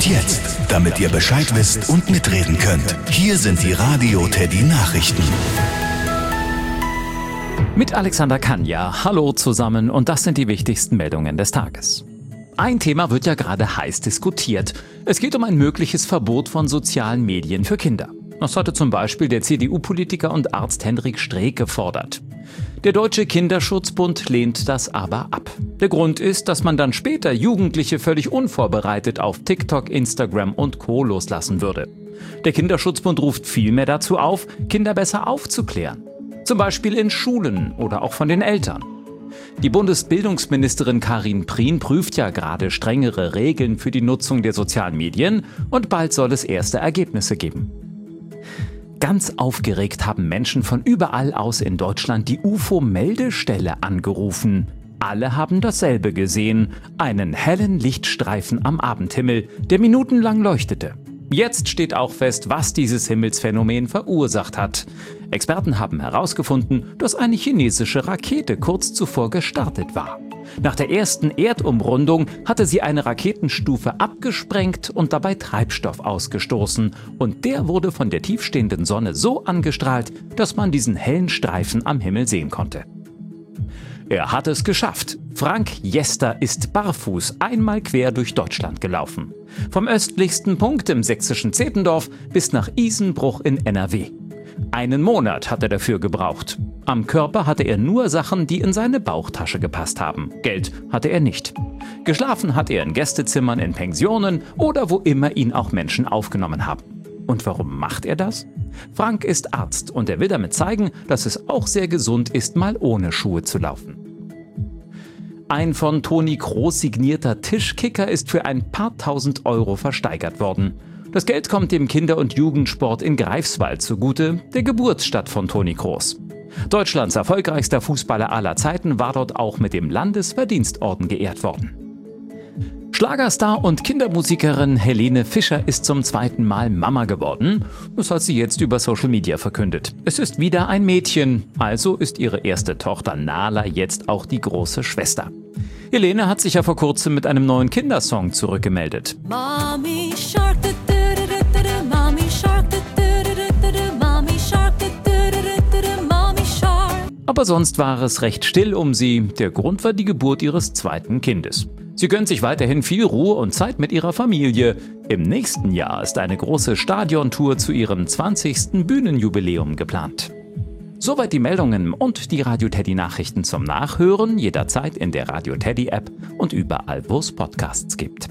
Und jetzt, damit ihr Bescheid wisst und mitreden könnt, hier sind die Radio Teddy Nachrichten. Mit Alexander Kanja. Hallo zusammen und das sind die wichtigsten Meldungen des Tages. Ein Thema wird ja gerade heiß diskutiert. Es geht um ein mögliches Verbot von sozialen Medien für Kinder. Das hatte zum Beispiel der CDU-Politiker und Arzt Hendrik Streeck gefordert. Der Deutsche Kinderschutzbund lehnt das aber ab. Der Grund ist, dass man dann später Jugendliche völlig unvorbereitet auf TikTok, Instagram und Co. loslassen würde. Der Kinderschutzbund ruft vielmehr dazu auf, Kinder besser aufzuklären. Zum Beispiel in Schulen oder auch von den Eltern. Die Bundesbildungsministerin Karin Prien prüft ja gerade strengere Regeln für die Nutzung der sozialen Medien und bald soll es erste Ergebnisse geben. Ganz aufgeregt haben Menschen von überall aus in Deutschland die UFO-Meldestelle angerufen. Alle haben dasselbe gesehen, einen hellen Lichtstreifen am Abendhimmel, der minutenlang leuchtete. Jetzt steht auch fest, was dieses Himmelsphänomen verursacht hat. Experten haben herausgefunden, dass eine chinesische Rakete kurz zuvor gestartet war. Nach der ersten Erdumrundung hatte sie eine Raketenstufe abgesprengt und dabei Treibstoff ausgestoßen. Und der wurde von der tiefstehenden Sonne so angestrahlt, dass man diesen hellen Streifen am Himmel sehen konnte. Er hat es geschafft. Frank Jester ist barfuß einmal quer durch Deutschland gelaufen. Vom östlichsten Punkt im sächsischen Zettendorf bis nach Isenbruch in NRW. 1 Monat hat er dafür gebraucht. Am Körper hatte er nur Sachen, die in seine Bauchtasche gepasst haben. Geld hatte er nicht. Geschlafen hat er in Gästezimmern, in Pensionen oder wo immer ihn auch Menschen aufgenommen haben. Und warum macht er das? Frank ist Arzt und er will damit zeigen, dass es auch sehr gesund ist, mal ohne Schuhe zu laufen. Ein von Toni Kroos signierter Tischkicker ist für ein paar tausend Euro versteigert worden. Das Geld kommt dem Kinder- und Jugendsport in Greifswald zugute, der Geburtsstadt von Toni Kroos. Deutschlands erfolgreichster Fußballer aller Zeiten war dort auch mit dem Landesverdienstorden geehrt worden. Schlagerstar und Kindermusikerin Helene Fischer ist zum 2. Mal Mama geworden. Das hat sie jetzt über Social Media verkündet. Es ist wieder ein Mädchen, also ist ihre erste Tochter Nala jetzt auch die große Schwester. Helene hat sich ja vor kurzem mit einem neuen Kindersong zurückgemeldet. Mommy Shark, Mommy Shark, Mommy Shark, Mommy Shark. Aber sonst war es recht still um sie. Der Grund war die Geburt ihres 2. Kindes. Sie gönnt sich weiterhin viel Ruhe und Zeit mit ihrer Familie. Im nächsten Jahr ist eine große Stadiontour zu ihrem 20. Bühnenjubiläum geplant. Soweit die Meldungen und die Radio Teddy Nachrichten zum Nachhören, jederzeit in der Radio Teddy App und überall, wo es Podcasts gibt.